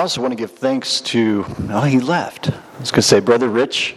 also want to give thanks to, he left. I was going to say Brother Rich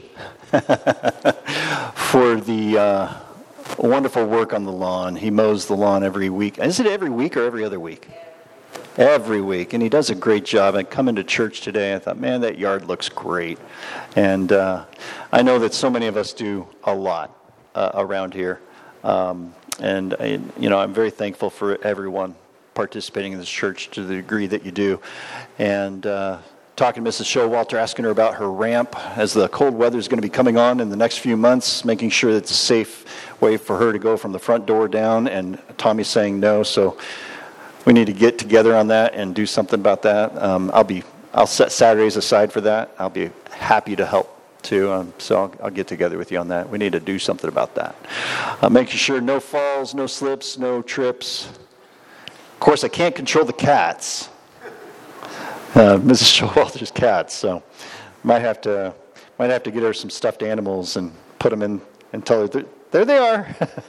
for the wonderful work on the lawn. He mows the lawn every week. Is it every week or every other week? Every week. And he does a great job. I come into church today, I thought, man, that yard looks great. And I know that so many of us do a lot around here. I'm very thankful for everyone participating in this church to the degree that you do. And talking to Mrs. Showalter, asking her about her ramp as the cold weather is going to be coming on in the next few months, making sure that it's a safe way for her to go from the front door down. And Tommy's saying no, so we need to get together on that and do something about that. I'll set Saturdays aside for that. I'll be happy to help too. So I'll get together with you on that. We need to do something about that. Making sure no falls, no slips, no trips. Of course, I can't control the cats. Mrs. Showalter's cats, so might have to get her some stuffed animals and put them in and tell her, there they are.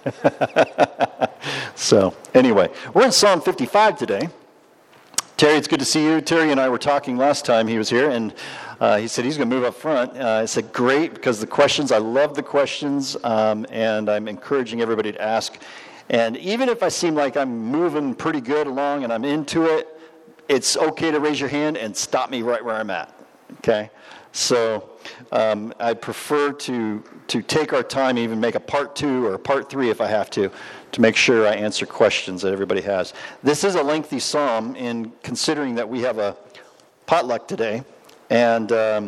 So anyway, we're in Psalm 55 today. Terry, it's good to see you. Terry and I were talking last time he was here, and he said he's going to move up front. I said, great, because I love the questions, and I'm encouraging everybody to ask. And even if I seem like I'm moving pretty good along and I'm into it, it's okay to raise your hand and stop me right where I'm at, okay? So I prefer to take our time, even make a part 2 or a part 3 if I have to make sure I answer questions that everybody has. This is a lengthy psalm, in considering that we have a potluck today, and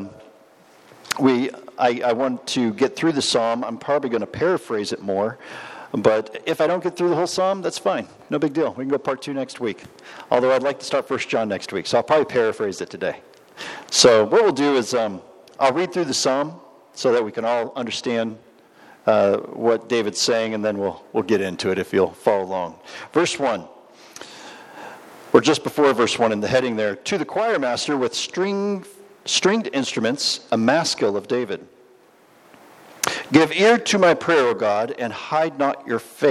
I want to get through the psalm. I'm probably going to paraphrase it more. But if I don't get through the whole psalm, that's fine. No big deal. We can go part 2 next week. Although I'd like to start 1 John next week, so I'll probably paraphrase it today. So what we'll do is I'll read through the psalm so that we can all understand what David's saying, and then we'll get into it if you'll follow along. Verse 1, or just before verse 1 in the heading there, to the choir master with stringed instruments, a maskil of David. Give ear to my prayer, O God, and hide not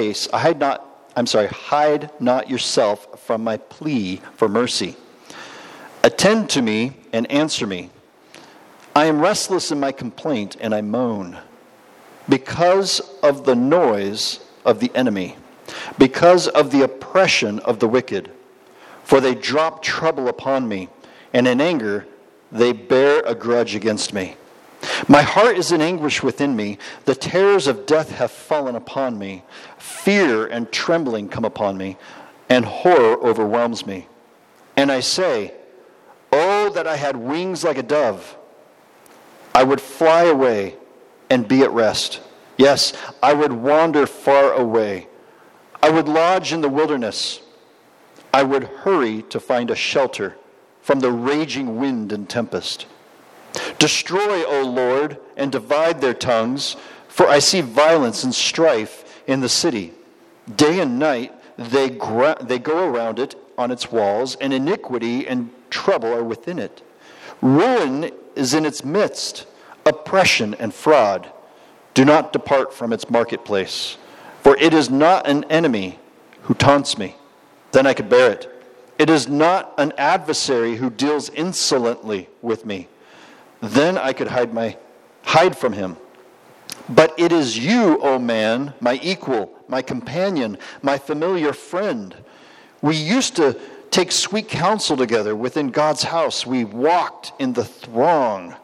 yourself from my plea for mercy. Attend to me and answer me. I am restless in my complaint, and I moan because of the noise of the enemy, because of the oppression of the wicked. For they drop trouble upon me, and in anger they bear a grudge against me. My heart is in anguish within me. The terrors of death have fallen upon me. Fear and trembling come upon me, and horror overwhelms me. And I say, oh, that I had wings like a dove. I would fly away and be at rest. Yes, I would wander far away. I would lodge in the wilderness. I would hurry to find a shelter from the raging wind and tempest. Destroy, O Lord, and divide their tongues, for I see violence and strife in the city. Day and night they go around it on its walls, and iniquity and trouble are within it. Ruin is in its midst, oppression and fraud. Do not depart from its marketplace, for it is not an enemy who taunts me. Then I could bear it. It is not an adversary who deals insolently with me. Then I could hide from him. But it is you, O man, my equal, my companion, my familiar friend. We used to take sweet counsel together within God's house. We walked in the throng.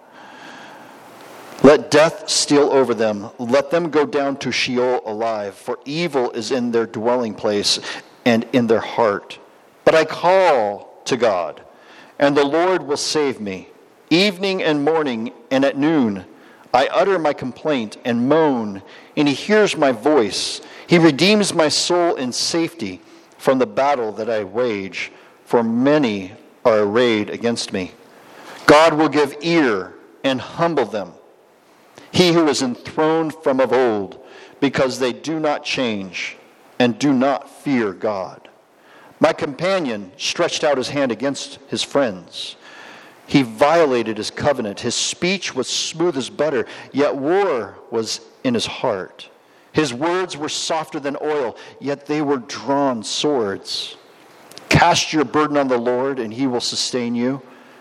Let death steal over them. Let them go down to Sheol alive, for evil is in their dwelling place and in their heart. But I call to God, and the Lord will save me. Evening and morning and at noon, I utter my complaint and moan, and he hears my voice. He redeems my soul in safety from the battle that I wage, for many are arrayed against me. God will give ear and humble them, he who is enthroned from of old, because they do not change and do not fear God. My companion stretched out his hand against his friends. He violated his covenant. His speech was smooth as butter, yet war was in his heart. His words were softer than oil, yet they were drawn swords. Cast your burden on the Lord, and he will sustain you.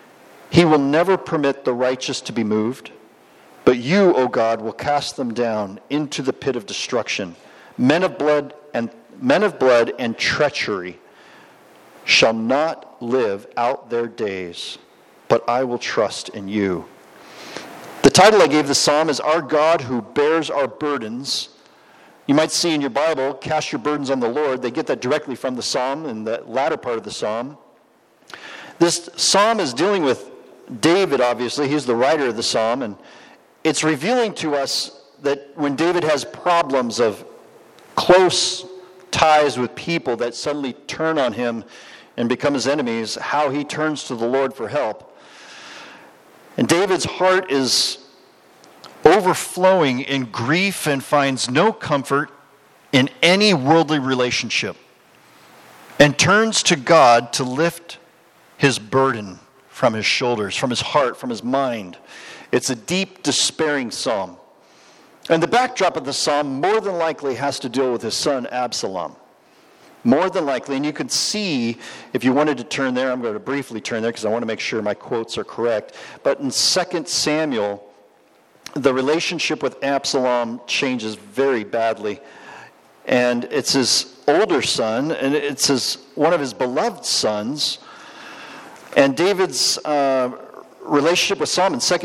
He will never permit the righteous to be moved, but you, O God, will cast them down into the pit of destruction. Men of blood and treachery shall not live out their days, but I will trust in you. The title I gave the psalm is Our God Who Bears Our Burdens. You might see in your Bible, cast your burdens on the Lord. They get that directly from the psalm in the latter part of the psalm. This psalm is dealing with David, obviously. He's the writer of the psalm, and it's revealing to us that when David has problems of close ties with people that suddenly turn on him and become his enemies, how he turns to the Lord for help. And David's heart is overflowing in grief and finds no comfort in any worldly relationship, and turns to God to lift his burden from his shoulders, from his heart, from his mind. It's a deep, despairing psalm. And the backdrop of the psalm more than likely has to deal with his son Absalom. More than likely, and you can see, if you wanted to turn there, I'm going to briefly turn there because I want to make sure my quotes are correct. But in 2 Samuel, the relationship with Absalom changes very badly. And it's his older son, and it's one of his beloved sons. And David's relationship with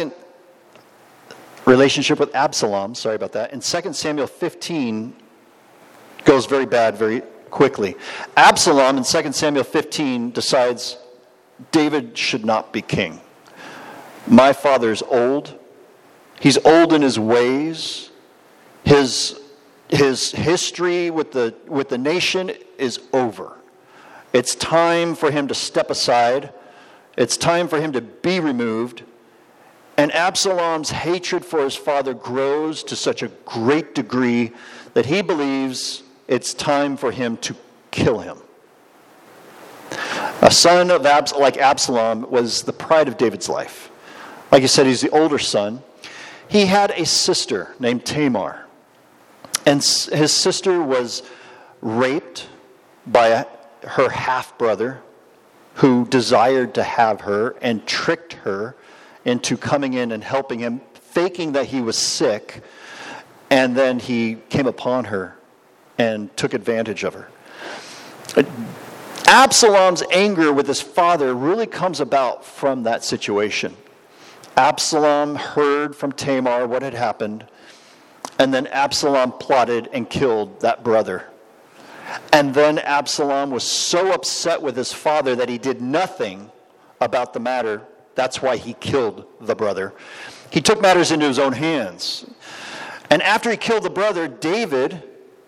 Absalom, sorry about that, in 2 Samuel 15 goes very bad very quickly. Absalom in 2 Samuel 15 decides David should not be king. My father's old. He's old in his ways. His history with the nation is over. It's time for him to step aside. It's time for him to be removed. And Absalom's hatred for his father grows to such a great degree that he believes it's time for him to kill him. A son of like Absalom was the pride of David's life. Like I said, he's the older son. He had a sister named Tamar. And his sister was raped by her half-brother who desired to have her and tricked her into coming in and helping him, faking that he was sick, and then he came upon her and took advantage of her. Absalom's anger with his father really comes about from that situation. Absalom heard from Tamar what had happened, and then Absalom plotted and killed that brother. And then Absalom was so upset with his father that he did nothing about the matter. That's why he killed the brother. He took matters into his own hands. And after he killed the brother, David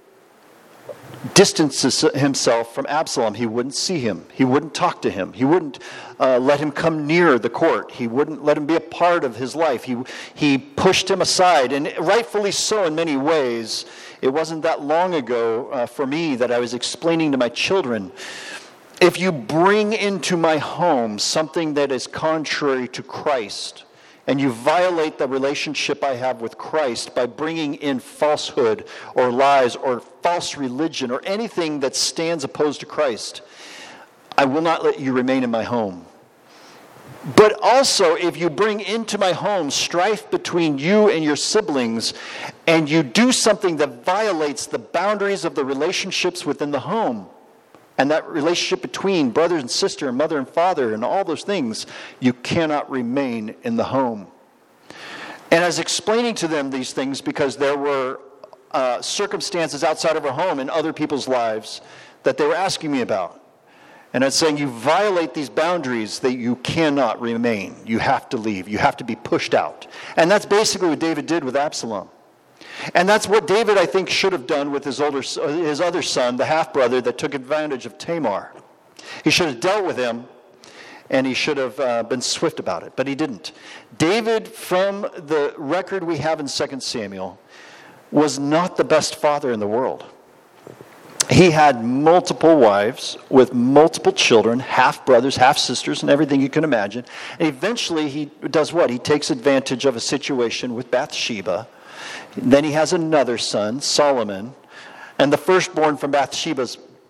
distances himself from Absalom. He wouldn't see him. He wouldn't talk to him. He wouldn't let him come near the court. He wouldn't let him be a part of his life. He pushed him aside, and rightfully so in many ways. It wasn't that long ago for me that I was explaining to my children, if you bring into my home something that is contrary to Christ, and you violate the relationship I have with Christ by bringing in falsehood or lies or false religion or anything that stands opposed to Christ, I will not let you remain in my home. But also, if you bring into my home strife between you and your siblings, and you do something that violates the boundaries of the relationships within the home, and that relationship between brother and sister and mother and father and all those things, you cannot remain in the home. And I was explaining to them these things because there were circumstances outside of our home in other people's lives that they were asking me about. And I was saying, you violate these boundaries that you cannot remain. You have to leave. You have to be pushed out. And that's basically what David did with Absalom. And that's what David, I think, should have done with his other son, the half-brother that took advantage of Tamar. He should have dealt with him, and he should have been swift about it, but he didn't. David, from the record we have in 2 Samuel, was not the best father in the world. He had multiple wives with multiple children, half-brothers, half-sisters, and everything you can imagine. And eventually he does what? He takes advantage of a situation with Bathsheba. Then he has another son, Solomon. And the firstborn from Bathsheba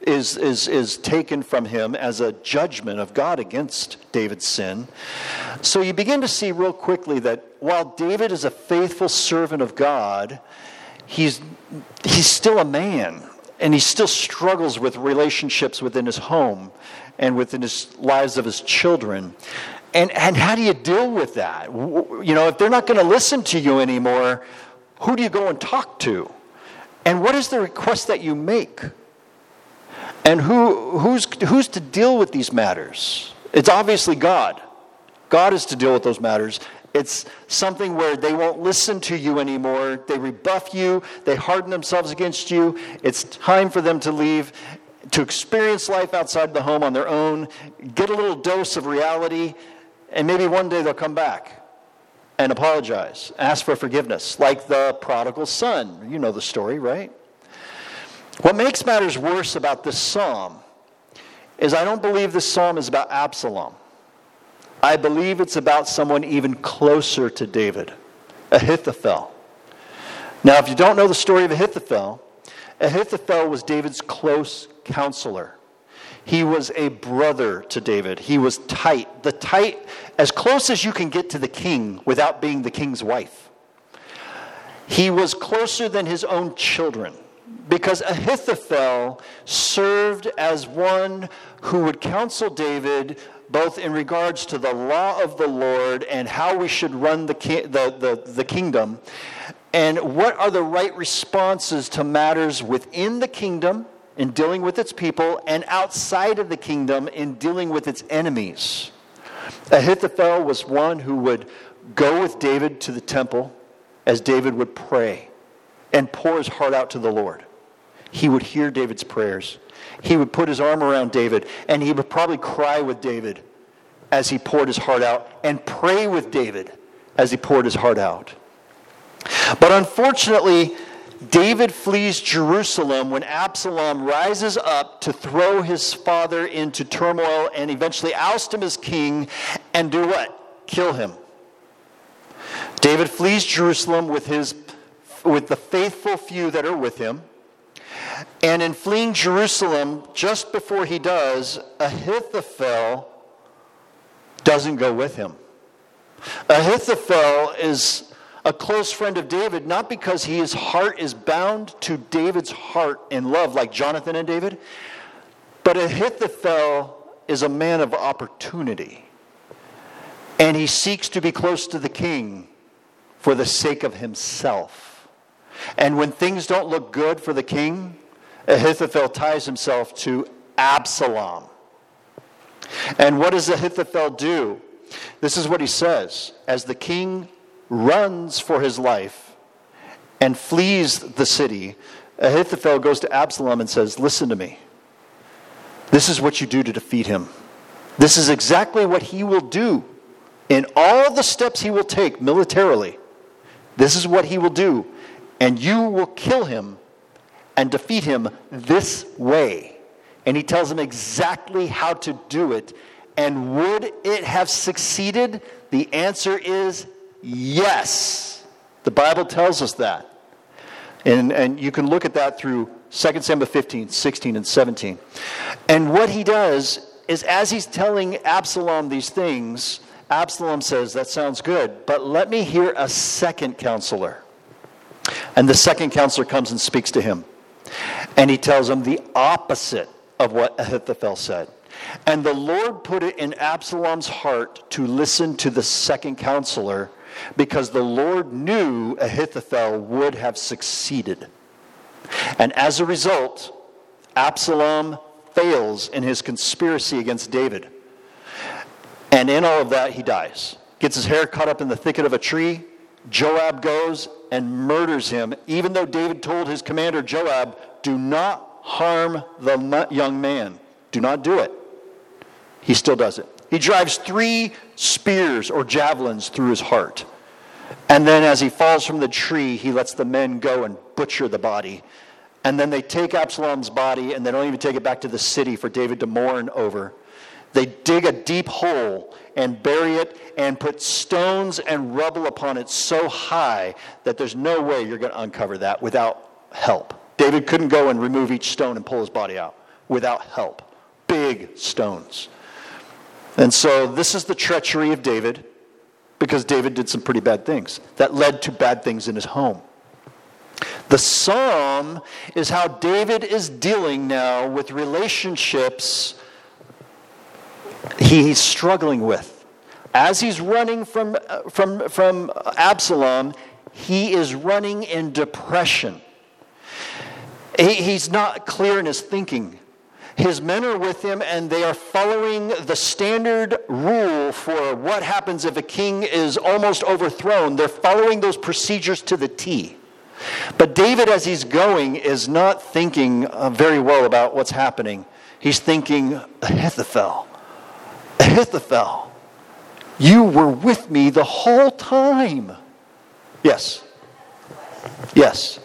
is taken from him as a judgment of God against David's sin. So you begin to see real quickly that while David is a faithful servant of God, he's still a man, and he still struggles with relationships within his home and within his lives of his children. And how do you deal with that? If they're not going to listen to you anymore, who do you go and talk to? And what is the request that you make? And who's to deal with these matters? It's obviously God. God is to deal with those matters. It's something where they won't listen to you anymore. They rebuff you. They harden themselves against you. It's time for them to leave, to experience life outside the home on their own, get a little dose of reality, and maybe one day they'll come back and apologize, ask for forgiveness, like the prodigal son. You know the story, right? What makes matters worse about this psalm is I don't believe this psalm is about Absalom. I believe it's about someone even closer to David, Ahithophel. Now, if you don't know the story of Ahithophel, Ahithophel was David's close counselor. He was a brother to David. He was tight, as close as you can get to the king without being the king's wife. He was closer than his own children, because Ahithophel served as one who would counsel David both in regards to the law of the Lord and how we should run the kingdom, and what are the right responses to matters within the kingdom in dealing with its people, and outside of the kingdom in dealing with its enemies. Ahithophel was one who would go with David to the temple as David would pray and pour his heart out to the Lord. He would hear David's prayers. He would put his arm around David, and he would probably cry with David as he poured his heart out, and pray with David as he poured his heart out. But unfortunately, David flees Jerusalem when Absalom rises up to throw his father into turmoil and eventually oust him as king and do what? Kill him. David flees Jerusalem with the faithful few that are with him. And in fleeing Jerusalem, just before he does, Ahithophel doesn't go with him. Ahithophel is a close friend of David, not because his heart is bound to David's heart in love like Jonathan and David, but Ahithophel is a man of opportunity. And he seeks to be close to the king for the sake of himself. And when things don't look good for the king, Ahithophel ties himself to Absalom. And what does Ahithophel do? This is what he says. As the king runs for his life and flees the city, Ahithophel goes to Absalom and says, listen to me. This is what you do to defeat him. This is exactly what he will do in all the steps he will take militarily. This is what he will do. And you will kill him and defeat him this way. And he tells him exactly how to do it. And would it have succeeded? The answer is yes. The Bible tells us that. And you can look at that through 2 Samuel 15, 16, and 17. And what he does is, as he's telling Absalom these things, Absalom says, that sounds good, but let me hear a second counselor. And the second counselor comes and speaks to him. And he tells him the opposite of what Ahithophel said. And the Lord put it in Absalom's heart to listen to the second counselor, because the Lord knew Ahithophel would have succeeded. And as a result, Absalom fails in his conspiracy against David. And in all of that, he dies. Gets his hair cut up in the thicket of a tree. Joab goes and murders him, even though David told his commander Joab, do not harm the young man. Do not do it. He still does it. He drives 3 spears or javelins through his heart. And then as he falls from the tree, he lets the men go and butcher the body. And then they take Absalom's body, and they don't even take it back to the city for David to mourn over. They dig a deep hole and bury it and put stones and rubble upon it so high that there's no way you're going to uncover that without help. David couldn't go and remove each stone and pull his body out. without help. Big stones. And so this is the treachery of David, because David did some pretty bad things that led to bad things in his home. The psalm is how David is dealing now with relationships he's struggling with. As he's running from Absalom, he is running in depression. He's not clear in his thinking. His men are with him, and they are following the standard rule for what happens if a king is almost overthrown. They're following those procedures to the T. But David, as he's going, is not thinking very well about what's happening. He's thinking, Ahithophel, you were with me the whole time. Yes. Yes.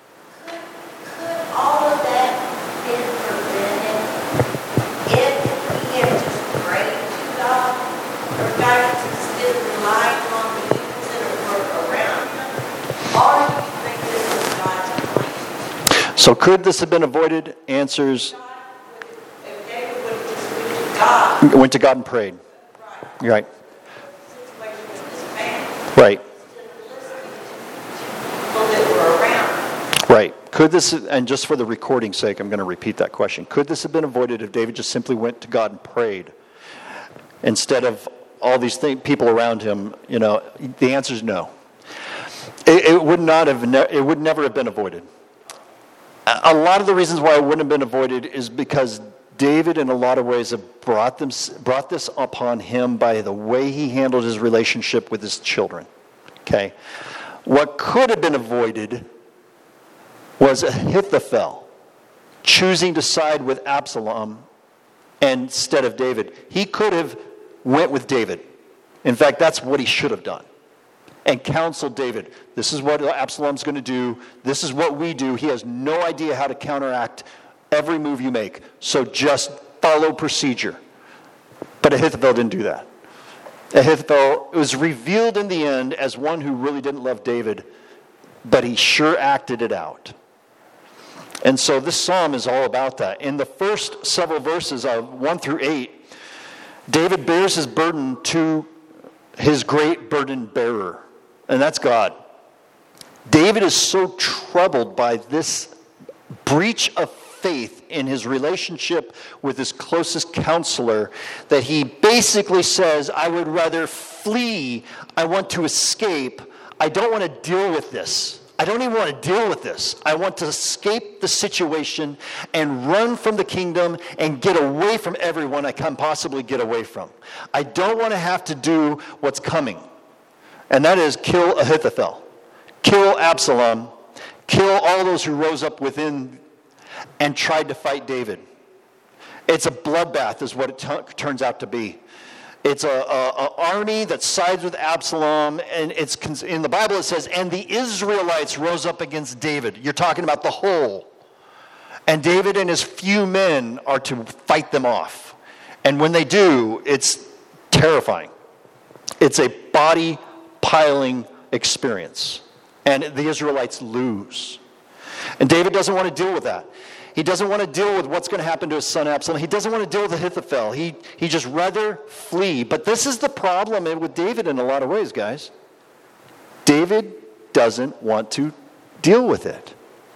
All of that been prevented if we had just prayed to God, or God instead of relying on the evils that were around him? Or do you think this was God's plan? So could this have been avoided? Answers. If David would have just went to God, Went to God and prayed. Right. situation with his family, Right. instead of listening to people that were around him. Right. Could this, and just for the recording's sake, I'm going to repeat that question. Could this have been avoided if David just simply went to God and prayed instead of all these people around him? You know, the answer is no. It would not have. It would never have been avoided. A lot of the reasons why it wouldn't have been avoided is because David, in a lot of ways, have brought this upon him by the way he handled his relationship with his children. Okay, what could have been avoided was Ahithophel choosing to side with Absalom instead of David. He could have went with David. In fact, that's what he should have done. And counseled David. This is what Absalom's going to do. This is what we do. He has no idea how to counteract every move you make. So just follow procedure. But Ahithophel didn't do that. Ahithophel was revealed in the end as one who really didn't love David, but he sure acted it out. And so this psalm is all about that. In the first several verses, 1 through 8, David bears his burden to his great burden bearer, and that's God. David is so troubled by this breach of faith in his relationship with his closest counselor that he basically says, I would rather flee. I want to escape. I don't want to deal with this. I don't even want to deal with this. I want to escape the situation and run from the kingdom and get away from everyone I can possibly get away from. I don't want to have to do what's coming. And that is kill Ahithophel, kill Absalom, kill all those who rose up within and tried to fight David. It's a bloodbath is what it turns out to be. It's an army that sides with Absalom, and it's in the Bible it says, and the Israelites rose up against David. You're talking about the whole. And David and his few men are to fight them off. And when they do, it's terrifying. It's a body-piling experience. And the Israelites lose. And David doesn't want to deal with that. He doesn't want to deal with what's going to happen to his son Absalom. He doesn't want to deal with Ahithophel. He just rather flee. But this is the problem with David in a lot of ways, guys. David doesn't want to deal with it.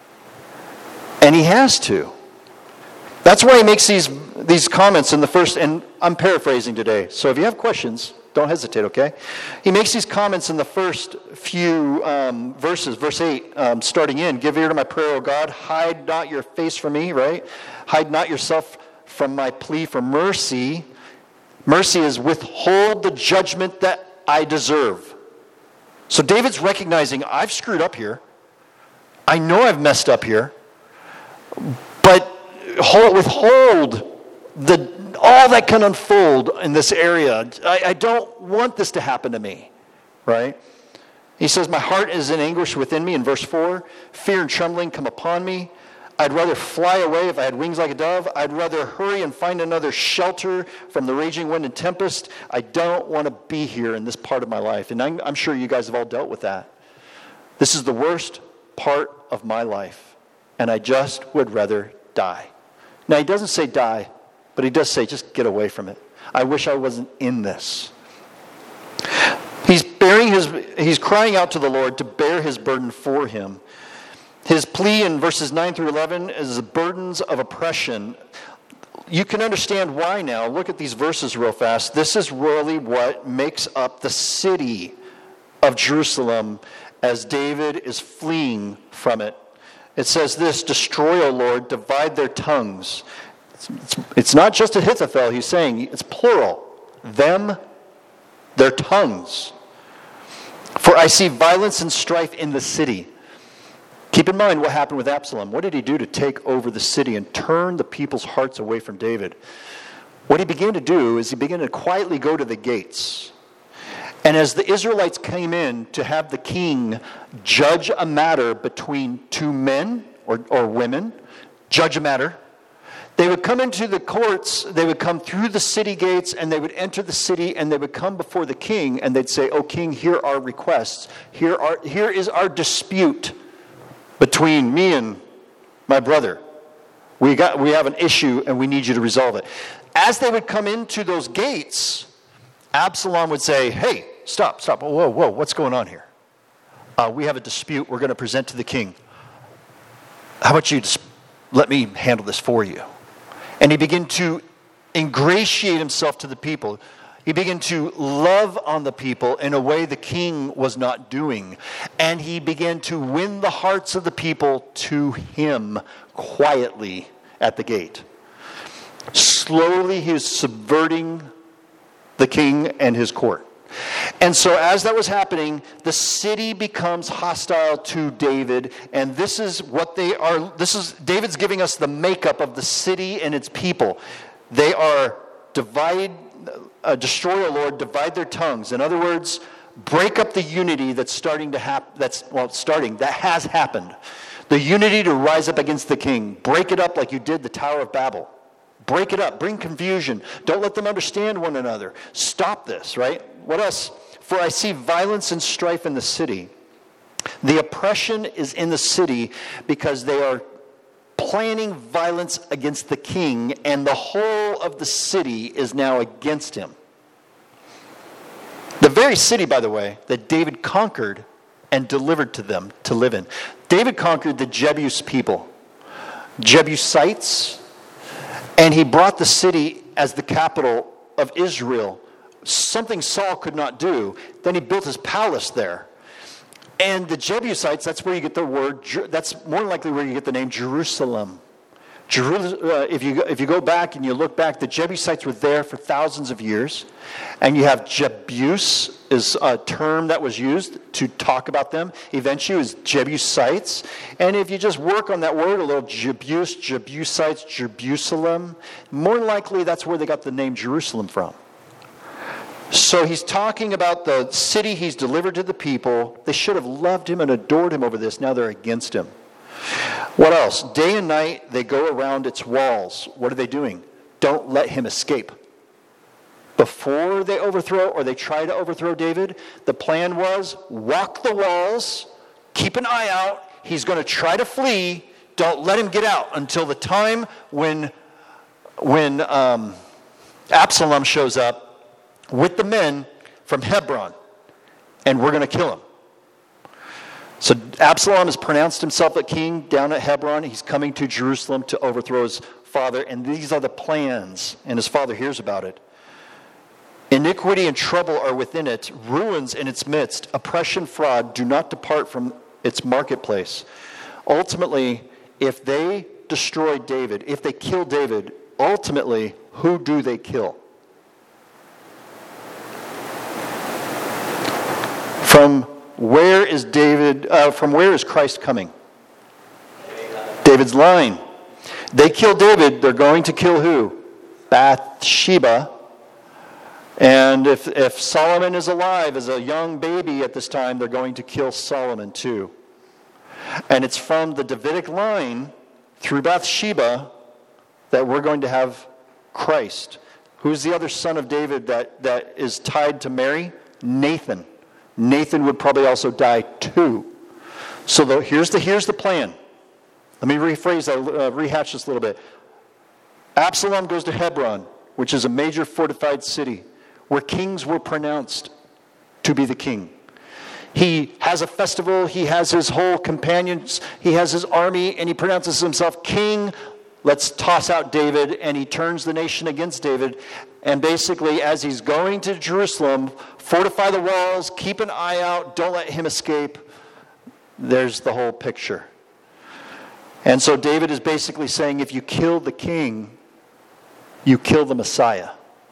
And he has to. That's why he makes these comments in the first, and I'm paraphrasing today. So if you have questions, don't hesitate, okay? He makes these comments in the first few verses, verse 8, starting in, give ear to my prayer, O God, hide not your face from me, right? Hide not yourself from my plea for mercy. Mercy is withhold the judgment that I deserve. So David's recognizing, I've screwed up here. I know I've messed up here. But withhold all that can unfold in this area. I don't want this to happen to me, right? He says, my heart is in anguish within me in verse 4. Fear and trembling come upon me. I'd rather fly away if I had wings like a dove. I'd rather hurry and find another shelter from the raging wind and tempest. I don't want to be here in this part of my life. And I'm sure you guys have all dealt with that. This is the worst part of my life. And I just would rather die. Now, he doesn't say die, but he does say just get away from it. I wish I wasn't in this. He's crying out to the Lord to bear his burden for him. His plea in verses 9 through 11 is the burdens of oppression. You can understand why now. Look at these verses real fast. This is really what makes up the city of Jerusalem as David is fleeing from it. It says this, destroy, O Lord, divide their tongues. It's not just Ahithophel he's saying, it's plural. Them, their tongues. For I see violence and strife in the city. Keep in mind what happened with Absalom. What did he do to take over the city and turn the people's hearts away from David? What he began to do is he began to quietly go to the gates. And as the Israelites came in to have the king judge a matter between two men or women, judge a matter, they would come into the courts, they would come through the city gates, and they would enter the city, and they would come before the king, and they'd say, "O king, here are requests. Here is our dispute between me and my brother. We have an issue, and we need you to resolve it." As they would come into those gates, Absalom would say, "Hey, stop, whoa, what's going on here? We have a dispute we're going to present to the king. How about you just let me handle this for you?" And he began to ingratiate himself to the people. He began to love on the people in a way the king was not doing. And he began to win the hearts of the people to him quietly at the gate. Slowly he is subverting the king and his court. And so as that was happening, the city becomes hostile to David, and this is what they are. David's giving us the makeup of the city and its people. They are destroy, O Lord, divide their tongues. In other words, break up the unity that's starting to happen. That has happened. The unity to rise up against the king. Break it up like you did the Tower of Babel. Break it up. Bring confusion. Don't let them understand one another. Stop this, right? What else? For I see violence and strife in the city. The oppression is in the city because they are planning violence against the king, and the whole of the city is now against him. The very city, by the way, that David conquered and delivered to them to live in. David conquered the Jebus people, Jebusites, and he brought the city as the capital of Israel, something Saul could not do. Then he built his palace there. And the Jebusites, that's where you get the word, that's more than likely where you get the name Jerusalem. If you go back and you look back, the Jebusites were there for thousands of years. And you have Jebus is a term that was used to talk about them. Eventually it was Jebusites. And if you just work on that word a little, Jebus, Jebusites, Jerusalem, more than likely that's where they got the name Jerusalem from. So he's talking about the city he's delivered to the people. They should have loved him and adored him over this. Now they're against him. What else? Day and night they go around its walls. What are they doing? Don't let him escape. Before they overthrow or they try to overthrow David, the plan was walk the walls, keep an eye out. He's going to try to flee. Don't let him get out until the time when Absalom shows up with the men from Hebron, and we're going to kill him. So Absalom has pronounced himself a king down at Hebron. He's coming to Jerusalem to overthrow his father, and these are the plans, and his father hears about it. Iniquity and trouble are within it, ruins in its midst, oppression, fraud do not depart from its marketplace. Ultimately, if they destroy David, if they kill David, ultimately, who do they kill? From where is Christ coming? David's line. They kill David, they're going to kill who? Bathsheba. And if Solomon is alive as a young baby at this time, they're going to kill Solomon too. And it's from the Davidic line through Bathsheba that we're going to have Christ. Who's the other son of David that is tied to Mary? Nathan. Nathan would probably also die too. So here's the plan. Let me rehash this a little bit. Absalom goes to Hebron, which is a major fortified city where kings were pronounced to be the king. He has a festival, he has his whole companions, he has his army, and he pronounces himself king. Let's toss out David, and he turns the nation against David. And basically, as he's going to Jerusalem, fortify the walls, keep an eye out, don't let him escape. There's the whole picture. And so David is basically saying, if you kill the king, you kill the Messiah.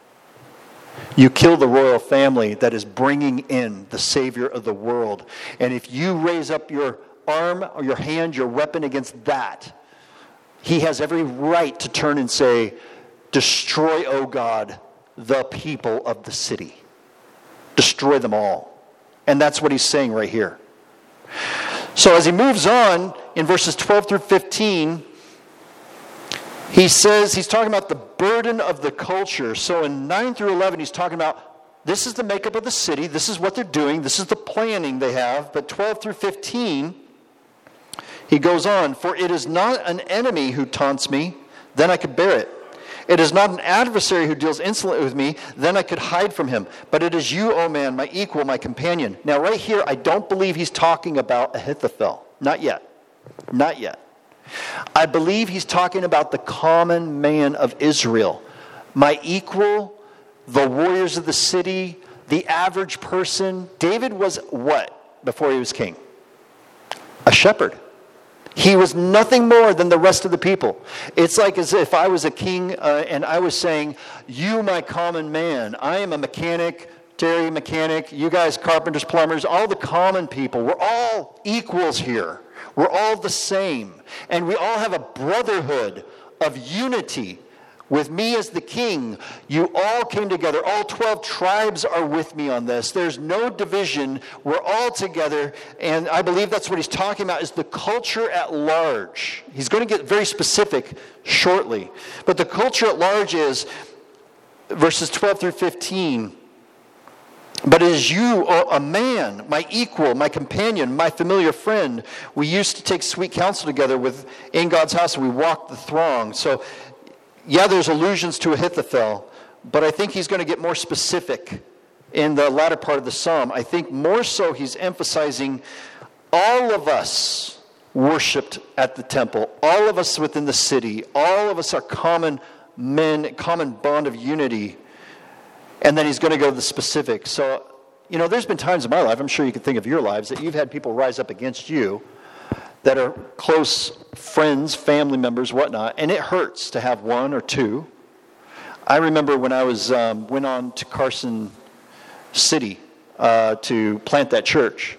You kill the royal family that is bringing in the Savior of the world. And if you raise up your arm or your hand, your weapon against that, he has every right to turn and say, destroy, O God, the people of the city. Destroy them all. And that's what he's saying right here. So as he moves on in verses 12 through 15, he says, he's talking about the burden of the culture. So in 9 through 11, he's talking about this is the makeup of the city. This is what they're doing. This is the planning they have. But 12 through 15, he goes on, for it is not an enemy who taunts me, then I could bear it. It is not an adversary who deals insolently with me, then I could hide from him. But it is you, O man, my equal, my companion. Now right here, I don't believe he's talking about Ahithophel. Not yet. Not yet. I believe he's talking about the common man of Israel. My equal, the warriors of the city, the average person. David was what before he was king? A shepherd. He was nothing more than the rest of the people. It's like as if I was a king and I was saying, you, my common man, I am a mechanic, Terry, mechanic, you guys, carpenters, plumbers, all the common people. We're all equals here. We're all the same. And we all have a brotherhood of unity. With me as the king, you all came together. All 12 tribes are with me on this. There's no division. We're all together. And I believe that's what he's talking about, is the culture at large. He's going to get very specific shortly. But the culture at large is, verses 12 through 15, but it is you, a man, my equal, my companion, my familiar friend. We used to take sweet counsel together in God's house, and we walked the throng. So, yeah, there's allusions to Ahithophel, but I think he's going to get more specific in the latter part of the psalm. I think more so he's emphasizing all of us worshipped at the temple, all of us within the city, all of us are common men, common bond of unity. And then he's going to go to the specifics. So, there's been times in my life, I'm sure you can think of your lives, that you've had people rise up against you that are close friends, family members, whatnot, and it hurts to have one or two. I remember when I went on to Carson City to plant that church,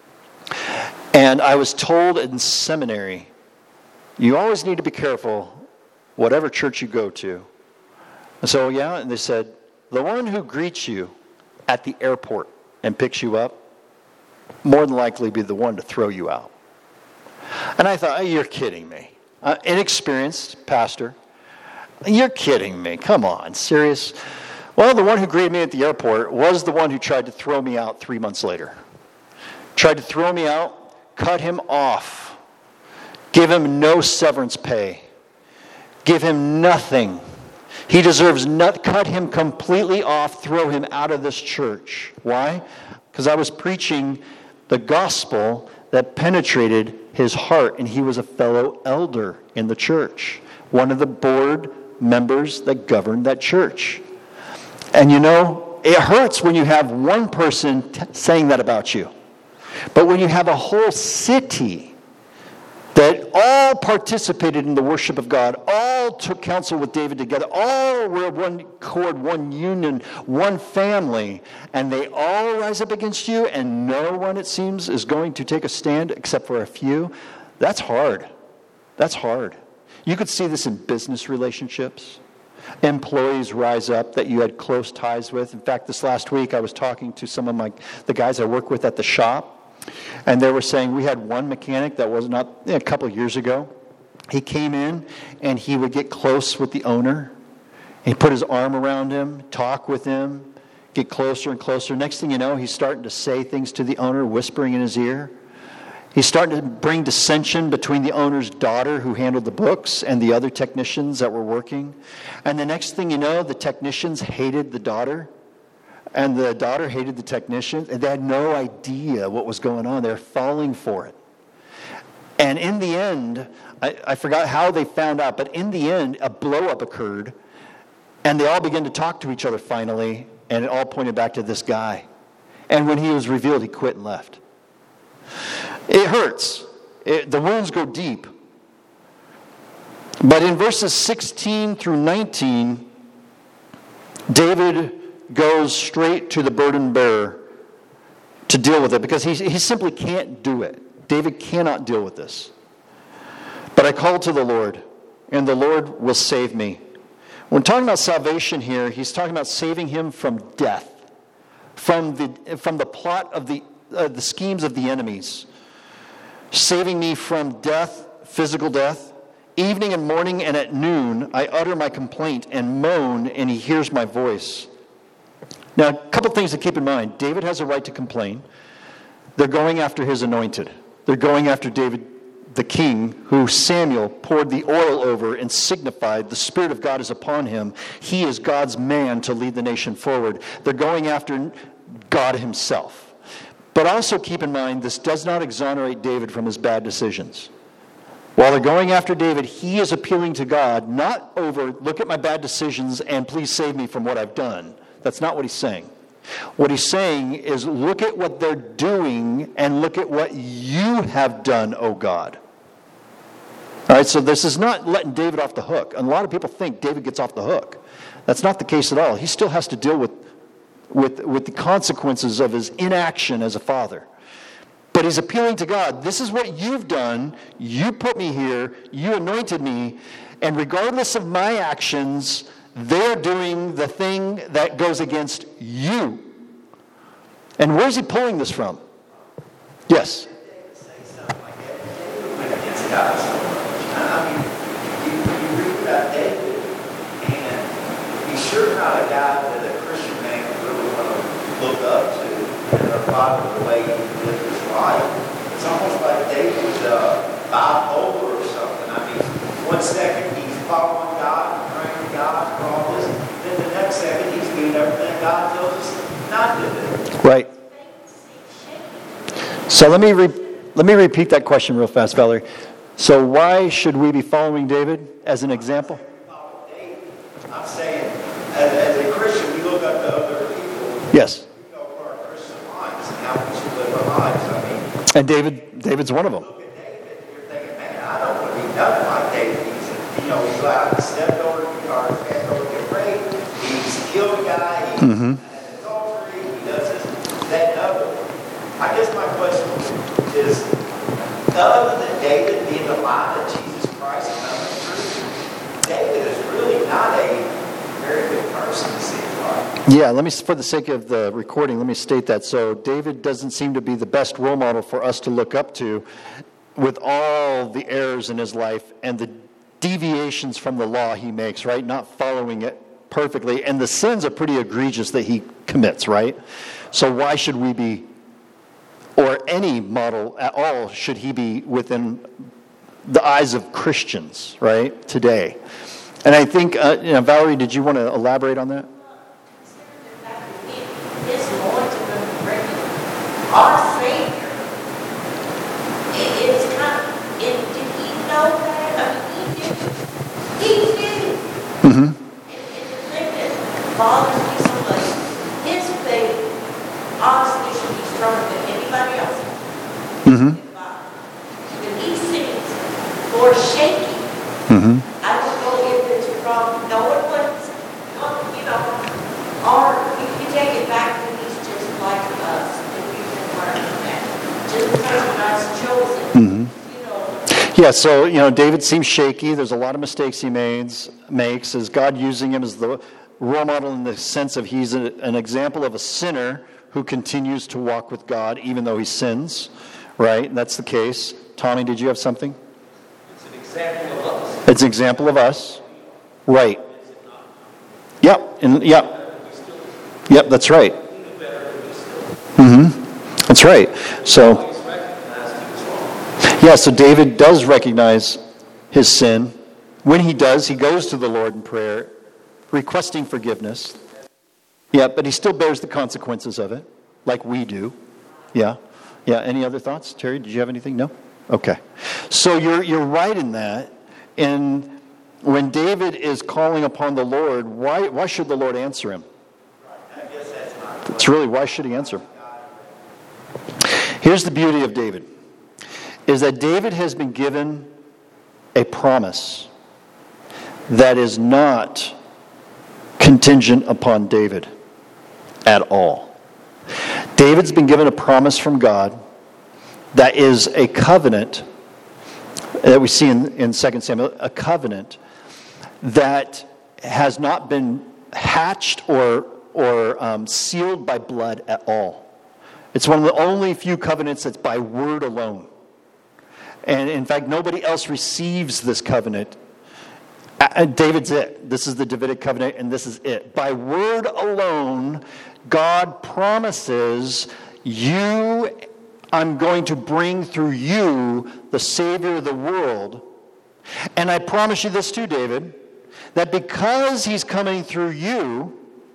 and I was told in seminary, you always need to be careful whatever church you go to. And so, and they said, the one who greets you at the airport and picks you up, more than likely be the one to throw you out. And I thought, you're kidding me. Inexperienced pastor. You're kidding me. Come on, serious? Well, the one who greeted me at the airport was the one who tried to throw me out 3 months later. Tried to throw me out, cut him off, give him no severance pay, give him nothing. He deserves not, cut him completely off, throw him out of this church. Why? Because I was preaching the gospel that penetrated his heart, and he was a fellow elder in the church, one of the board members that governed that church. And it hurts when you have one person saying that about you. But when you have a whole city that all participated in the worship of God, all took counsel with David together, all were one accord, one union, one family, and they all rise up against you, and no one, it seems, is going to take a stand except for a few, that's hard. That's hard. You could see this in business relationships. Employees rise up that you had close ties with. In fact, this last week I was talking to some of the guys I work with at the shop, and they were saying we had one mechanic that was not a couple of years ago. He came in and he would get close with the owner. He put his arm around him, talk with him, get closer and closer. Next thing you know, he's starting to say things to the owner, whispering in his ear. He's starting to bring dissension between the owner's daughter who handled the books and the other technicians that were working. And the next thing you know, the technicians hated the daughter, and the daughter hated the technicians, and they had no idea what was going on. They're falling for it. And in the end, I forgot how they found out, but in the end, a blow-up occurred, and they all began to talk to each other finally, and it all pointed back to this guy. And when he was revealed, he quit and left. It hurts. The wounds go deep. But in verses 16 through 19, David goes straight to the burden bearer to deal with it because he simply can't do it. David cannot deal with this. But I called to the Lord, and the Lord will save me. When talking about salvation here, he's talking about saving him from death, from the plot of the schemes of the enemies. Saving me from death, physical death. Evening and morning and at noon, I utter my complaint and moan, and he hears my voice. Now, a couple things to keep in mind. David has a right to complain. They're going after his anointed. They're going after David, the king, who Samuel poured the oil over and signified the Spirit of God is upon him. He is God's man to lead the nation forward. They're going after God himself. But also keep in mind, this does not exonerate David from his bad decisions. While they're going after David, he is appealing to God, not over, look at my bad decisions and please save me from what I've done. That's not what he's saying. What he's saying is, look at what they're doing and look at what you have done, O God. All right, so this is not letting David off the hook. And a lot of people think David gets off the hook. That's not the case at all. He still has to deal with the consequences of his inaction as a father. But he's appealing to God. This is what you've done. You put me here. You anointed me. And regardless of my actions, they're doing the thing that goes against you. And where's he pulling this from? Yes? You read about David, and he's sure not a guy that a Christian man would really want to look up to and follow the way he lived his life. It's almost like David's bipolar or something. I mean, one second he's following God and praying to God for all this, then the next second he's doing everything God tells us not to do. Right. So let me repeat that question real fast, Valerie. So why should we be following David as an example? I'm saying, as a Christian, we look up to other people. Yes. We know for our Christian lives and how we should live our lives. I mean, And David's one of them. look at David, you're thinking, man, I don't want to be nothing like David. He's out and stepped over the car, stepped over the grave. He's killed a guy. He's adultery. He does this, that, and other. I guess my question is, other than David being the line of Jesus Christ and coming true, David is really not a very good person, it seems like. Yeah, for the sake of the recording, let me state that. So David doesn't seem to be the best role model for us to look up to with all the errors in his life and the deviations from the law he makes, right? Not following it perfectly. And the sins are pretty egregious that he commits, right? So why should we be, or any model at all, should he be within the eyes of Christians, right, today? And I think, Valerie, did you want to elaborate on that? His anointing of bringing our Savior. It's kind of, did he know that? I mean, he did. Mm-hmm. And the thing that bothers me so much, his faith honestly should be stronger than anybody else's. Mm-hmm. When he sings, Lord, shaky. Mm-hmm. I don't know if it's from knowing what's, or you take it back to he's just like us, and we can learn from that. Just because God's chosen, Yeah, so, David seems shaky. There's a lot of mistakes he makes. Is God using him as the role model in the sense of he's an example of a sinner who continues to walk with God even though he sins, right? That's the case. Tommy, did you have something? It's an example of us. It's an example of us. Right. Yep. Yep, that's right. Mm-hmm. That's right. So, Yeah, so David does recognize his sin. When he does, he goes to the Lord in prayer, requesting forgiveness. Yeah, but he still bears the consequences of it, like we do. Yeah. Yeah, any other thoughts? Terry, did you have anything? No? Okay. So you're right in that. And when David is calling upon the Lord, why should the Lord answer him? It's really, why should he answer him? Here's the beauty of David, is that David has been given a promise that is not contingent upon David at all. David's been given a promise from God that is a covenant that we see in 2 Samuel, a covenant that has not been hatched or sealed by blood at all. It's one of the only few covenants that's by word alone. And in fact, nobody else receives this covenant. David's it. This is the Davidic covenant, and this is it. By word alone, God promises I'm going to bring through you the Savior of the world. And I promise you this too, David, that because he's coming through you,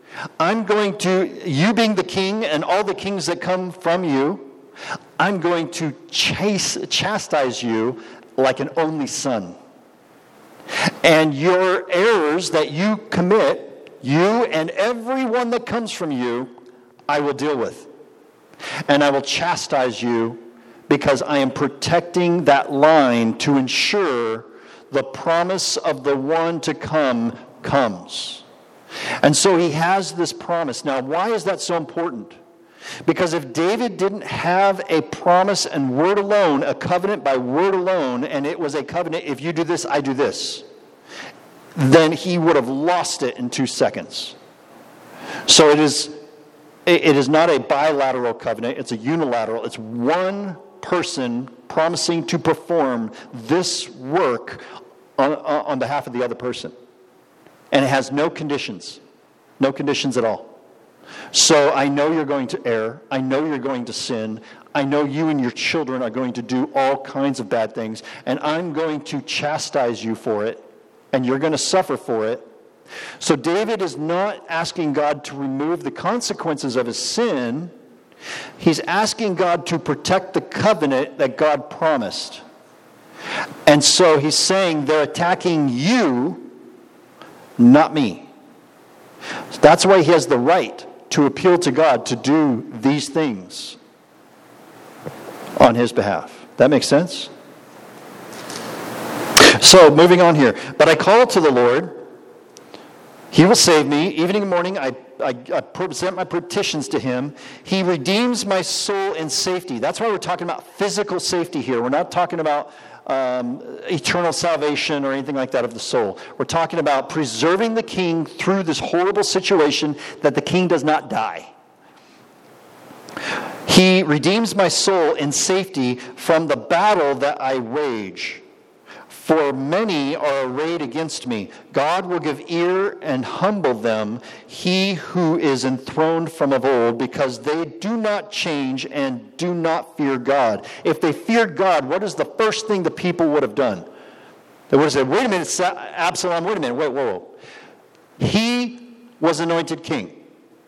you being the king and all the kings that come from you, I'm going to chastise you like an only son. And your errors that you commit, you and everyone that comes from you, I will deal with. And I will chastise you because I am protecting that line to ensure the promise of the one to come comes. And so he has this promise. Now, why is that so important? Because if David didn't have a promise and word alone, a covenant by word alone, and it was a covenant, if you do this, I do this, then he would have lost it in 2 seconds. So it is not a bilateral covenant, it's a unilateral. It's one person promising to perform this work on behalf of the other person. And it has no conditions at all. So I know you're going to err. I know you're going to sin. I know you and your children are going to do all kinds of bad things. And I'm going to chastise you for it. And you're going to suffer for it. So David is not asking God to remove the consequences of his sin. He's asking God to protect the covenant that God promised. And so he's saying they're attacking you, not me. That's why he has the right to appeal to God to do these things on his behalf. That makes sense? So, moving on here. But I call to the Lord. He will save me. Evening and morning, I present my petitions to him. He redeems my soul in safety. That's why we're talking about physical safety here. We're not talking about eternal salvation or anything like that of the soul. We're talking about preserving the king through this horrible situation that the king does not die. He redeems my soul in safety from the battle that I wage. For many are arrayed against me. God will give ear and humble them, he who is enthroned from of old, because they do not change and do not fear God. If they feared God, what is the first thing the people would have done? They would have said, wait a minute, Absalom, wait a minute, whoa. He was anointed king.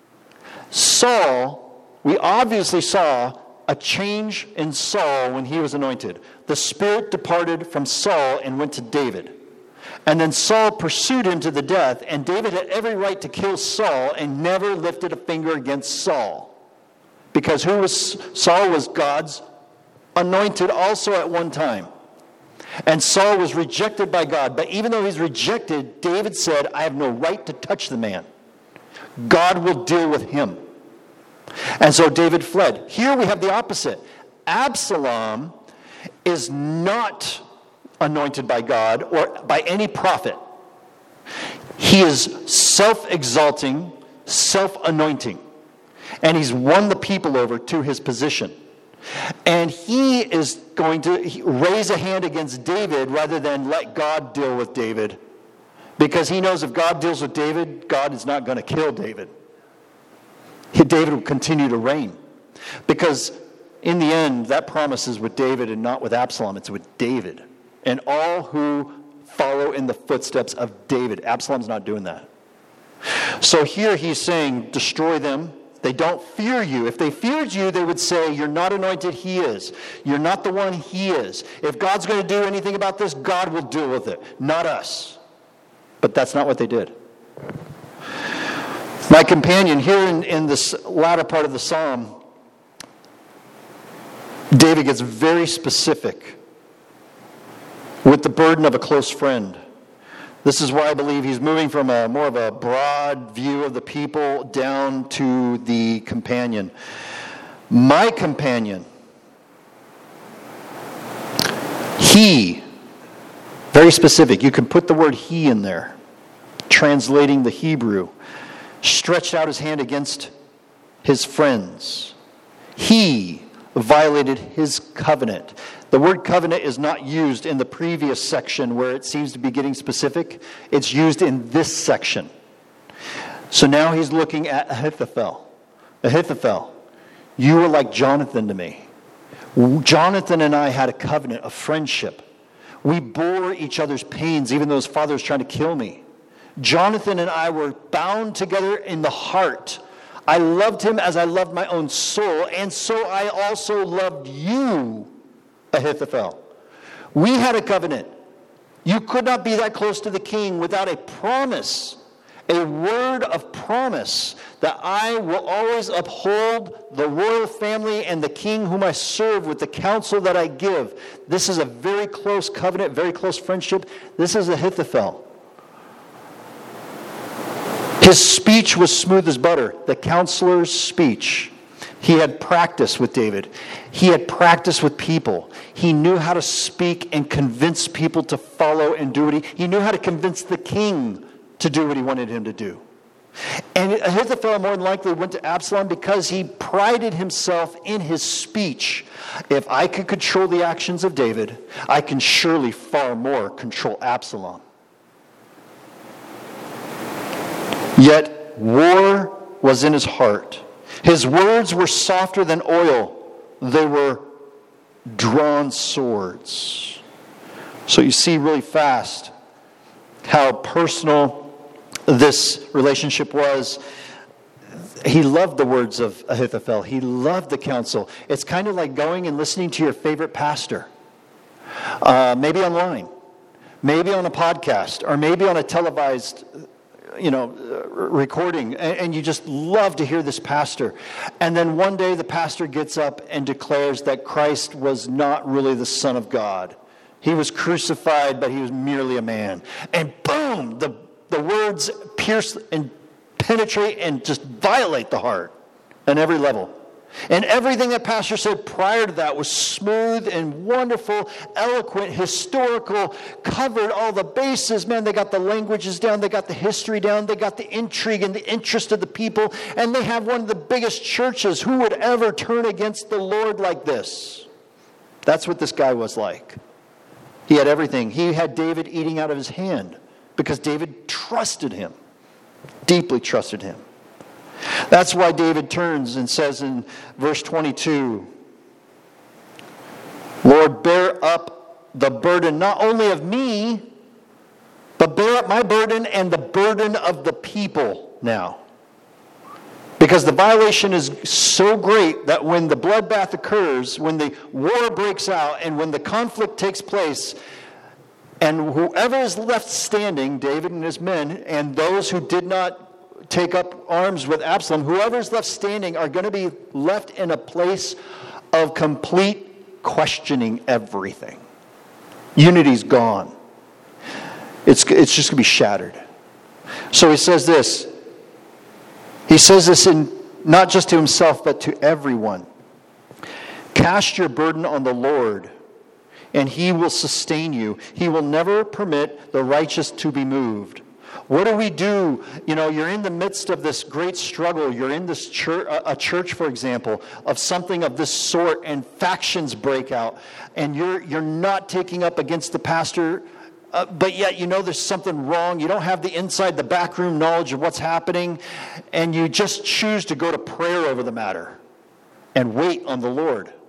Saul, we obviously saw a change in Saul when he was anointed. The spirit departed from Saul and went to David. And then Saul pursued him to the death, and David had every right to kill Saul and never lifted a finger against Saul. Because Saul was God's anointed also at one time. And Saul was rejected by God. But even though he's rejected, David said, I have no right to touch the man. God will deal with him. And so David fled. Here we have the opposite. Absalom is not anointed by God or by any prophet. He is self-exalting, self-anointing. And he's won the people over to his position. And he is going to raise a hand against David rather than let God deal with David. Because he knows if God deals with David, God is not going to kill David. David will continue to reign. Because in the end, that promise is with David and not with Absalom. It's with David. And all who follow in the footsteps of David. Absalom's not doing that. So here he's saying, destroy them. They don't fear you. If they feared you, they would say, you're not anointed, he is. You're not the one, he is. If God's going to do anything about this, God will deal with it, not us. But that's not what they did. My companion, here in this latter part of the psalm, David gets very specific with the burden of a close friend. This is why I believe he's moving from more of a broad view of the people down to the companion. My companion, he, very specific. You can put the word he in there, translating the Hebrew, stretched out his hand against his friends. He violated his covenant. The word covenant is not used in the previous section where it seems to be getting specific. It's used in this section. So now he's looking at Ahithophel. Ahithophel, you were like Jonathan to me. Jonathan and I had a covenant of friendship. We bore each other's pains, even though his father was trying to kill me. Jonathan and I were bound together in the heart. I loved him as I loved my own soul, and so I also loved you, Ahithophel. We had a covenant. You could not be that close to the king without a promise, a word of promise that I will always uphold the royal family and the king whom I serve with the counsel that I give. This is a very close covenant, very close friendship. This is Ahithophel. His speech was smooth as butter, the counselor's speech. He had practice with David. He had practice with people. He knew how to speak and convince people to follow and do what he knew how to convince the king to do what he wanted him to do. And Ahithophel more than likely went to Absalom because he prided himself in his speech. If I could control the actions of David, I can surely far more control Absalom. Yet war was in his heart. His words were softer than oil. They were drawn swords. So you see really fast how personal this relationship was. He loved the words of Ahithophel. He loved the counsel. It's kind of like going and listening to your favorite pastor. Maybe online. Maybe on a podcast. Or maybe on a televised recording, and you just love to hear this pastor. And then one day the pastor gets up and declares that Christ was not really the Son of God. He was crucified, but he was merely a man. And boom, the words pierce and penetrate and just violate the heart on every level. And everything that pastor said prior to that was smooth and wonderful, eloquent, historical, covered all the bases. Man, they got the languages down, they got the history down, they got the intrigue and the interest of the people, and they have one of the biggest churches. Who would ever turn against the Lord like this? That's what this guy was like. He had everything. He had David eating out of his hand because David trusted him, deeply trusted him. That's why David turns and says in verse 22, Lord, bear up the burden not only of me, but bear up my burden and the burden of the people now. Because the violation is so great that when the bloodbath occurs, when the war breaks out, and when the conflict takes place, and whoever is left standing, David and his men, and those who did not take up arms with Absalom, whoever's left standing are going to be left in a place of complete questioning everything. Unity's gone. It's just going to be shattered. So he says this. He says this in not just to himself, but to everyone. Cast your burden on the Lord, and he will sustain you. He will never permit the righteous to be moved. What do we do? You're in the midst of this great struggle. You're in this church, a church, for example, of something of this sort, and factions break out, and you're not taking up against the pastor, but yet there's something wrong. You don't have the backroom knowledge of what's happening, and you just choose to go to prayer over the matter and wait on the Lord.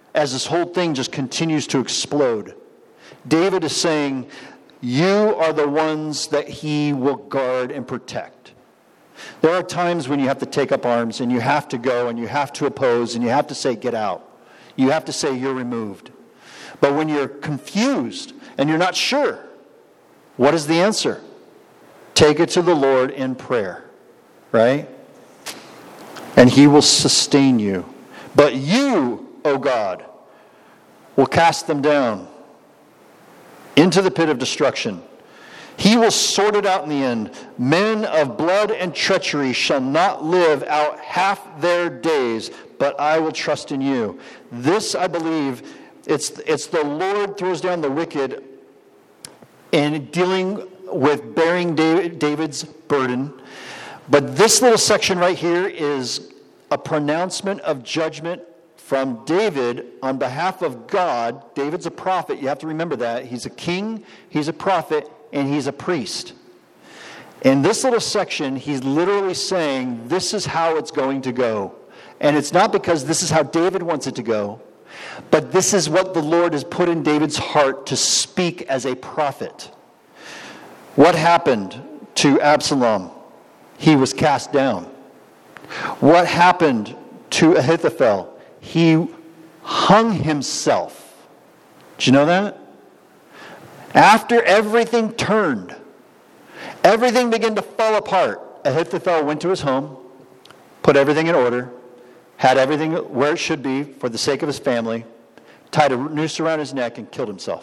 as this whole thing just continues to explode. David is saying, you are the ones that he will guard and protect. There are times when you have to take up arms and you have to go and you have to oppose and you have to say, get out. You have to say, you're removed. But when you're confused and you're not sure, what is the answer? Take it to the Lord in prayer, right? And he will sustain you. But you, O God, will cast them down into the pit of destruction. He will sort it out in the end. Men of blood and treachery shall not live out half their days, but I will trust in you. This, I believe, it's the Lord throws down the wicked in dealing with bearing David's burden. But this little section right here is a pronouncement of judgment from David on behalf of God. David's a prophet. You have to remember that. He's a king, he's a prophet, and he's a priest. In this little section, he's literally saying, this is how it's going to go. And it's not because this is how David wants it to go, but this is what the Lord has put in David's heart to speak as a prophet. What happened to Absalom? He was cast down. What happened to Ahithophel? He hung himself. Did you know that? After everything turned, everything began to fall apart, Ahithophel went to his home, put everything in order, had everything where it should be for the sake of his family, tied a noose around his neck, and killed himself.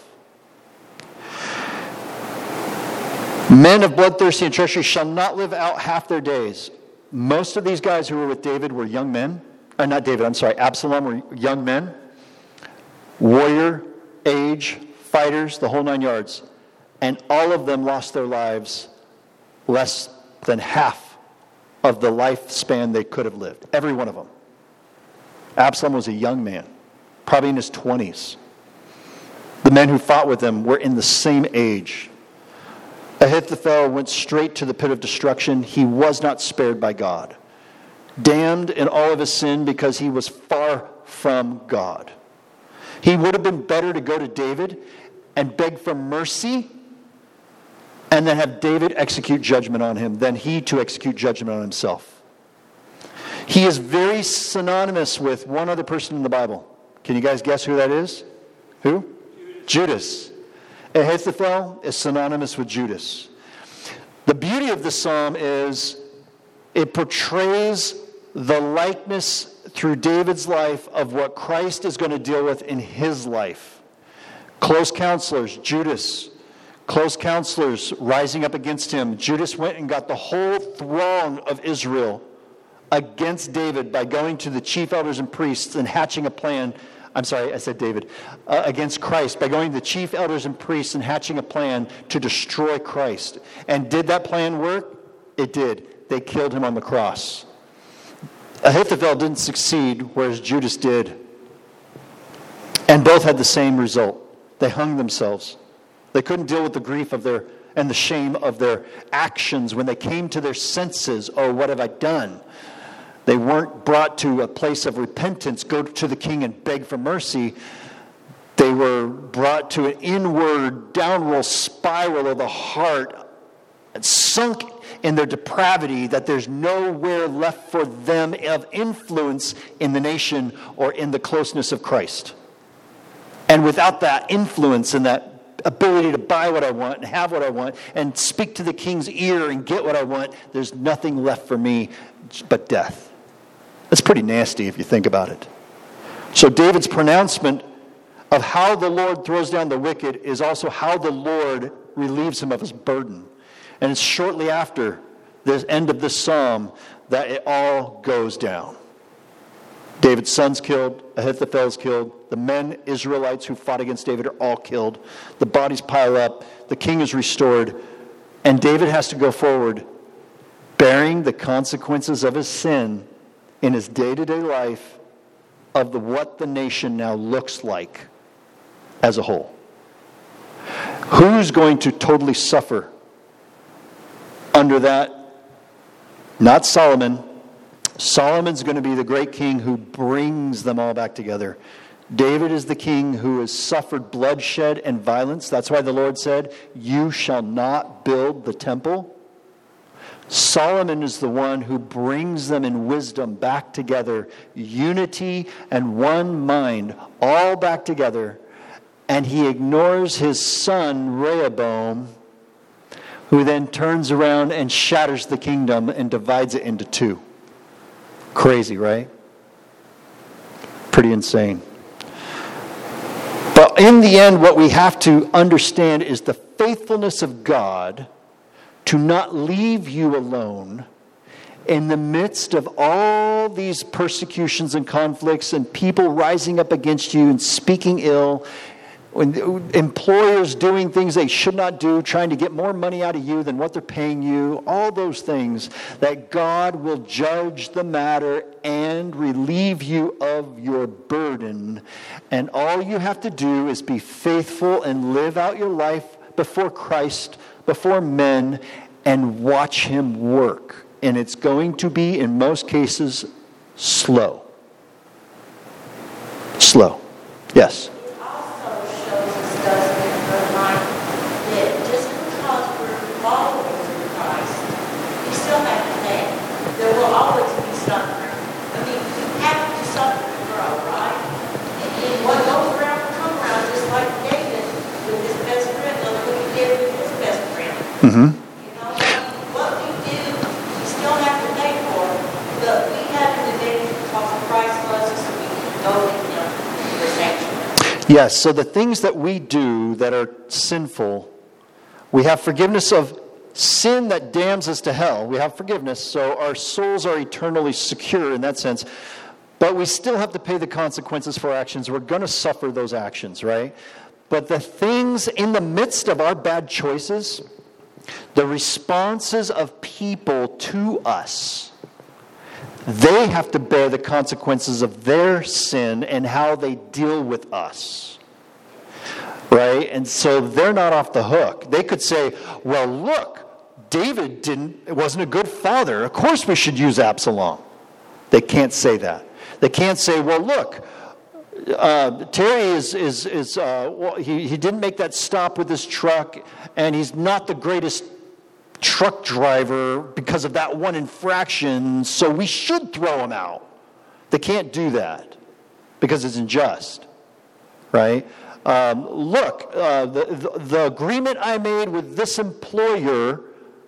Men of bloodthirsty and treachery shall not live out half their days. Most of these guys who were with David were young men. Absalom were young men. Warrior, age, fighters, the whole 9 yards. And all of them lost their lives less than half of the lifespan they could have lived. Every one of them. Absalom was a young man, probably in his 20s. The men who fought with him were in the same age. Ahithophel went straight to the pit of destruction. He was not spared by God. Damned in all of his sin because he was far from God. He would have been better to go to David and beg for mercy and then have David execute judgment on him than he to execute judgment on himself. He is very synonymous with one other person in the Bible. Can you guys guess who that is? Who? Judas. Ahithophel is synonymous with Judas. The beauty of the psalm is it portrays the likeness through David's life of what Christ is going to deal with in his life. Close counselors, Judas. Close counselors rising up against him. Judas went and got the whole throng of Israel against David by going to the chief elders and priests and hatching a plan. Against Christ by going to the chief elders and priests and hatching a plan to destroy Christ. And did that plan work? It did. They killed him on the cross. Ahithophel didn't succeed, whereas Judas did. And both had the same result. They hung themselves. They couldn't deal with the grief of their and the shame of their actions when they came to their senses. Oh, what have I done? They weren't brought to a place of repentance, go to the king and beg for mercy. They were brought to an inward, downward spiral of the heart and sunk in their depravity that there's nowhere left for them of influence in the nation or in the closeness of Christ. And without that influence and that ability to buy what I want and have what I want and speak to the king's ear and get what I want, there's nothing left for me but death. That's pretty nasty if you think about it. So David's pronouncement of how the Lord throws down the wicked is also how the Lord relieves him of his burden. And it's shortly after the end of this psalm that it all goes down. David's son's killed, Ahithophel's killed, the men, Israelites who fought against David are all killed. The bodies pile up, the king is restored, and David has to go forward bearing the consequences of his sin in his day-to-day life of what the nation now looks like as a whole. Who's going to totally suffer under that? Not Solomon. Solomon's going to be the great king who brings them all back together. David is the king who has suffered bloodshed and violence. That's why the Lord said, you shall not build the temple. Solomon is the one who brings them in wisdom back together, unity and one mind, all back together. And he ignores his son, Rehoboam, who then turns around and shatters the kingdom and divides it into two. Crazy, right? Pretty insane. But in the end, what we have to understand is the faithfulness of God to not leave you alone in the midst of all these persecutions and conflicts and people rising up against you and speaking ill, when employers doing things they should not do, trying to get more money out of you than what they're paying you, all those things, that God will judge the matter and relieve you of your burden. And all you have to do is be faithful and live out your life before Christ, before men, and watch him work. And it's going to be, in most cases, slow. Slow. Yes? There will always be suffering. I mean, you have to suffer to grow, right? And what goes around will come around, just like David with his best friend, look what he did with his best friend. Mm-hmm. You know, what we do, we still have to pay for, but we have an advantage because Christ loves us and we can go to him for sanctuary. Yes, so the things that we do that are sinful, we have forgiveness of sin that damns us to hell. We have forgiveness, so our souls are eternally secure in that sense. But we still have to pay the consequences for our actions. We're going to suffer those actions, right? But the things in the midst of our bad choices, the responses of people to us, they have to bear the consequences of their sin and how they deal with us. Right? And so they're not off the hook. They could say, well, look, David wasn't a good father. Of course we should use Absalom. They can't say that. They can't say, well, look, Terry he didn't make that stop with his truck, and he's not the greatest truck driver because of that one infraction, so we should throw him out. They can't do that because it's unjust, right? Look, the agreement I made with this employee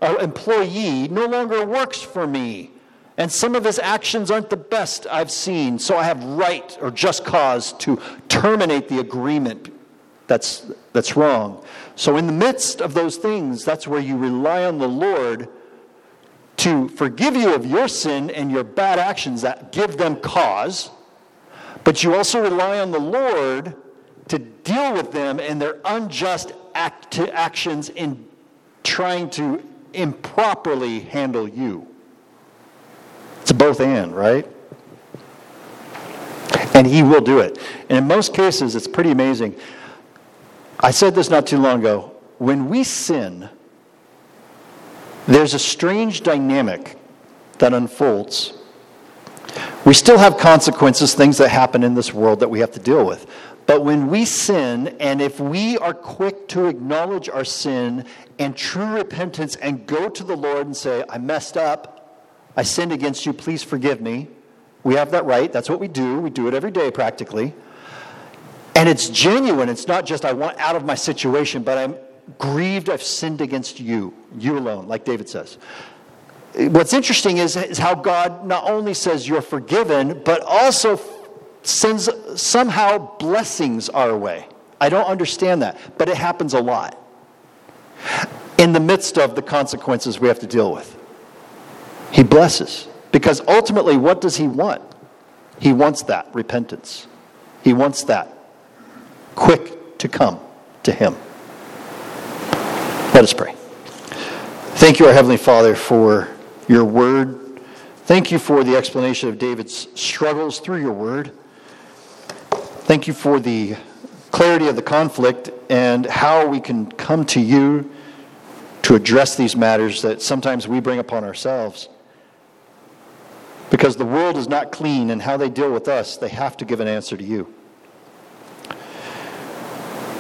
no longer works for me. And some of his actions aren't the best I've seen. So I have right or just cause to terminate the agreement that's wrong. So in the midst of those things, that's where you rely on the Lord to forgive you of your sin and your bad actions that give them cause. But you also rely on the Lord to deal with them and their unjust actions in trying to improperly handle you. It's a both and, right? And he will do it. And in most cases, it's pretty amazing. I said this not too long ago. When we sin, there's a strange dynamic that unfolds. We still have consequences, things that happen in this world that we have to deal with. But when we sin, and if we are quick to acknowledge our sin and true repentance and go to the Lord and say, I messed up, I sinned against you, please forgive me. We have that right. That's what we do. We do it every day practically. And it's genuine. It's not just I want out of my situation, but I'm grieved I've sinned against you alone, like David says. What's interesting is how God not only says you're forgiven, but also sends somehow blessings our way. I don't understand that, but it happens a lot in the midst of the consequences we have to deal with. He blesses. Because ultimately, what does he want? He wants that repentance. He wants that quick to come to him. Let us pray. Thank you, our Heavenly Father, for your word. Thank you for the explanation of David's struggles through your word. Thank you for the clarity of the conflict and how we can come to you to address these matters that sometimes we bring upon ourselves. Because the world is not clean, and how they deal with us, they have to give an answer to you.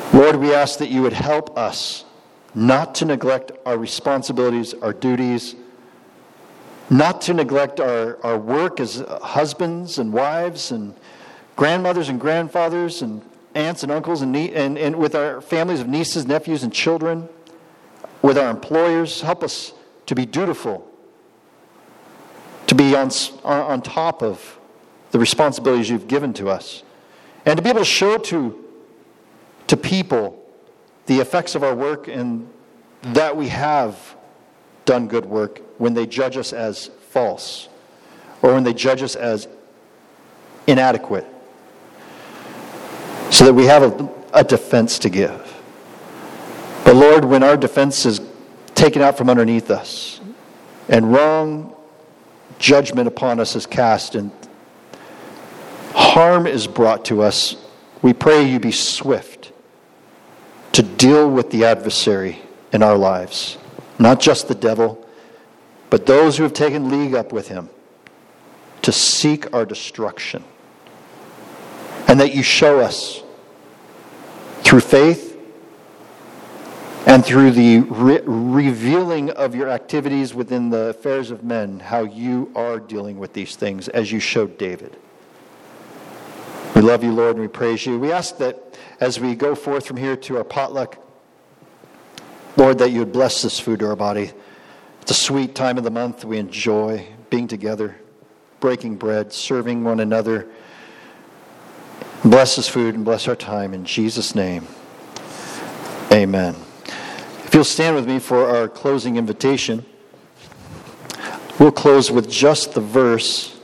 Lord, we ask that you would help us not to neglect our responsibilities, our duties, not to neglect our work as husbands and wives and grandmothers and grandfathers and aunts and uncles and with our families of nieces, nephews, and children, with our employers. Help us to be dutiful, to be on top of the responsibilities you've given to us, and to be able to show to people the effects of our work and that we have done good work when they judge us as false or when they judge us as inadequate, so that we have a defense to give. But Lord, when our defense is taken out from underneath us and wrong judgment upon us is cast and harm is brought to us, we pray you be swift to deal with the adversary in our lives. Not just the devil, but those who have taken league up with him to seek our destruction. And that you show us through faith and through the revealing of your activities within the affairs of men, how you are dealing with these things as you showed David. We love you, Lord, and we praise you. We ask that as we go forth from here to our potluck, Lord, that you would bless this food to our body. It's a sweet time of the month. We enjoy being together, breaking bread, serving one another. Bless this food and bless our time in Jesus' name. Amen. If you'll stand with me for our closing invitation, we'll close with just the verse